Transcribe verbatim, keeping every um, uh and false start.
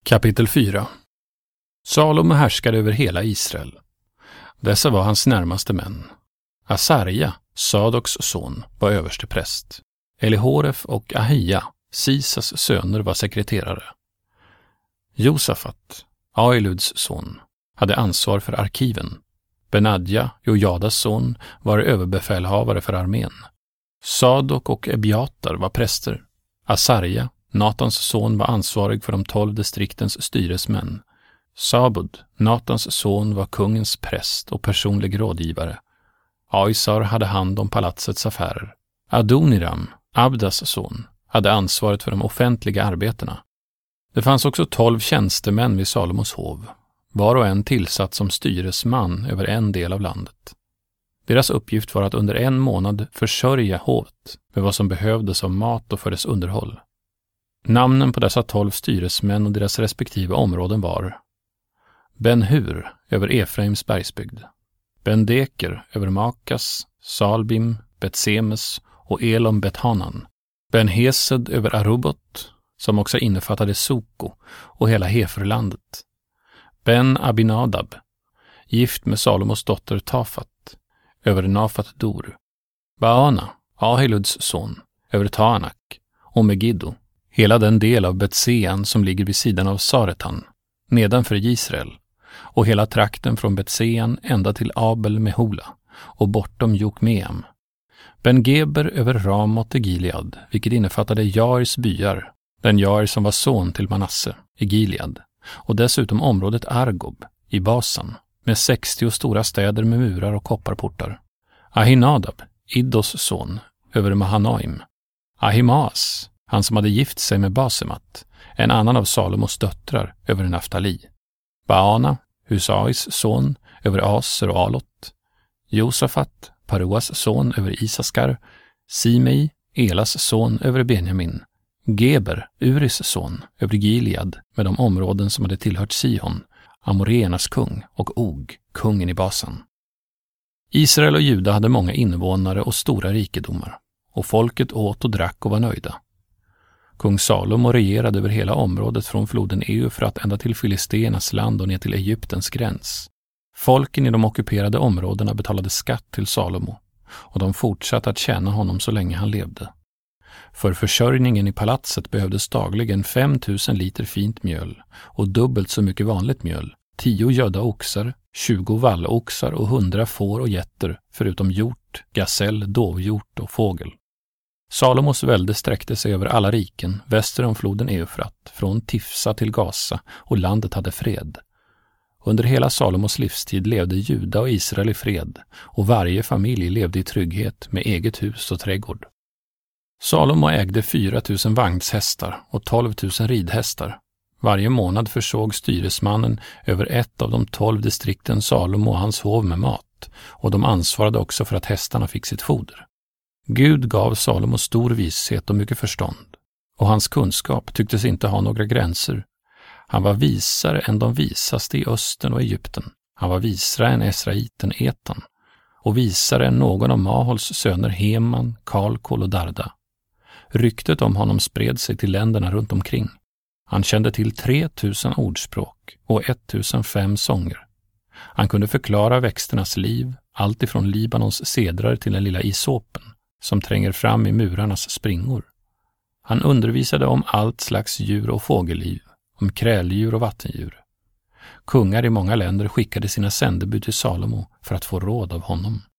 Kapitel fyra. Salomo härskade över hela Israel. Dessa var hans närmaste män. Asarja, Sadoks son, var överste präst. Elihoref och Ahia, Sisas söner, var sekreterare. Josafat, Ailuds son, hade ansvar för arkiven. Benadja, Jojadas son, var överbefälhavare för armén. Sadok och Ebiatar var präster. Asarja, Natans son, var ansvarig för de tolv distriktens styresmän. Sabud, Natans son, var kungens präst och personlig rådgivare. Aisar hade hand om palatsets affärer. Adoniram, Abdas son, hade ansvaret för de offentliga arbetena. Det fanns också tolv tjänstemän vid Salomos hov, var och en tillsatt som styresman över en del av landet. Deras uppgift var att under en månad försörja hovet med vad som behövdes av mat och för dess underhåll. Namnen på dessa tolv styresmän och deras respektive områden var Ben-Hur över Efraims bergsbygd, Ben-Deker över Makas, Salbim, Bet-Semes och Elom Bet-Hanan, Ben-Hesed över Arubot, som också innefattade Soko och hela Heferlandet, Ben-Abinadab, gift med Salomos dotter Tafat, över Nafat Dor, Baana, Ahiluds son, över Taanak och Megiddo, hela den del av Betsean som ligger vid sidan av Saretan, nedanför Israel, och hela trakten från Betsean ända till Abel Mehola och bortom Jokmeam. Ben-Geber över Ramot i Gilead, vilket innefattade Jairs byar, den Jair som var son till Manasse i Gilead, och dessutom området Argob i Basan, med sextio stora städer med murar och kopparportar. Ahinadab, Iddos son, över Mahanaim. Ahimaas, han som hade gift sig med Basemat, en annan av Salomos döttrar, över Naftali. Baana, Husais son, över Aser och Alot. Josafat, Paruas son, över Isaskar. Simei, Elas son, över Benjamin. Geber, Uris son, över Gilead, med de områden som hade tillhört Sihon, Amoreernas kung, och Og, kungen i Basan. Israel och Juda hade många invånare och stora rikedomar, och folket åt och drack och var nöjda. Kung Salomo regerade över hela området från floden Eufrat ända till Filisteernas land och ner till Egyptens gräns. Folken i de ockuperade områdena betalade skatt till Salomo, och de fortsatte att tjäna honom så länge han levde. För försörjningen i palatset behövdes dagligen fem tusen liter fint mjöl och dubbelt så mycket vanligt mjöl, tio gödda oxar, tjugo valloxar och hundra får och getter, förutom hjort, gasell, dovhjort och fågel. Salomos välde sträckte sig över alla riken väster om floden Eufrat, från Tifsa till Gaza, och landet hade fred. Under hela Salomos livstid levde Juda och Israel i fred, och varje familj levde i trygghet med eget hus och trädgård. Salomo ägde fyra tusen vagnshästar och tolv tusen ridhästar. Varje månad försåg styresmannen över ett av de tolv distrikten Salomo och hans hov med mat, och de ansvarade också för att hästarna fick sitt foder. Gud gav Salomo stor vishet och mycket förstånd, och hans kunskap tycktes inte ha några gränser. Han var visare än de visaste i Östern och Egypten. Han var visare än Esraiten Etan, och visare än någon av Mahols söner Heman, Kalkol och Darda. Ryktet om honom spred sig till länderna runt omkring. Han kände till tre tusen ordspråk och ett tusen fem sånger. Han kunde förklara växternas liv, allt ifrån Libanons cedrar till den lilla isopen som tränger fram i murarnas springor. Han undervisade om allt slags djur och fågelliv, om kräldjur och vattendjur. Kungar i många länder skickade sina sändebud till Salomo för att få råd av honom.